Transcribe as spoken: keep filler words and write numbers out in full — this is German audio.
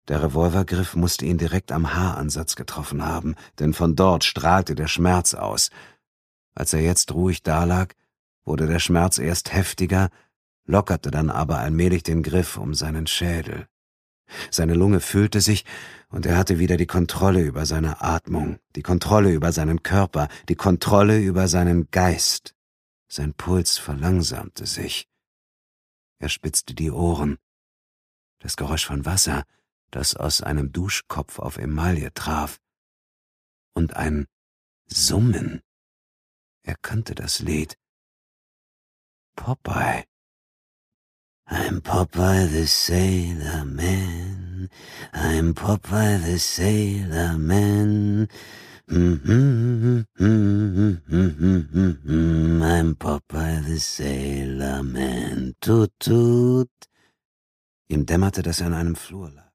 Der Revolvergriff musste ihn direkt am Haaransatz getroffen haben, denn von dort strahlte der Schmerz aus. Als er jetzt ruhig dalag, wurde der Schmerz erst heftiger, lockerte dann aber allmählich den Griff um seinen Schädel. Seine Lunge füllte sich, und er hatte wieder die Kontrolle über seine Atmung, die Kontrolle über seinen Körper, die Kontrolle über seinen Geist. Sein Puls verlangsamte sich. Er spitzte die Ohren. Das Geräusch von Wasser, das aus einem Duschkopf auf Emaille traf. Und ein Summen. Er kannte das Lied. Popeye. I'm Popeye the Sailor Man. I'm Popeye the Sailor Man. I'm Popeye the Sailor Man. Tut, tut. Ihm dämmerte, dass er in einem Flur lag.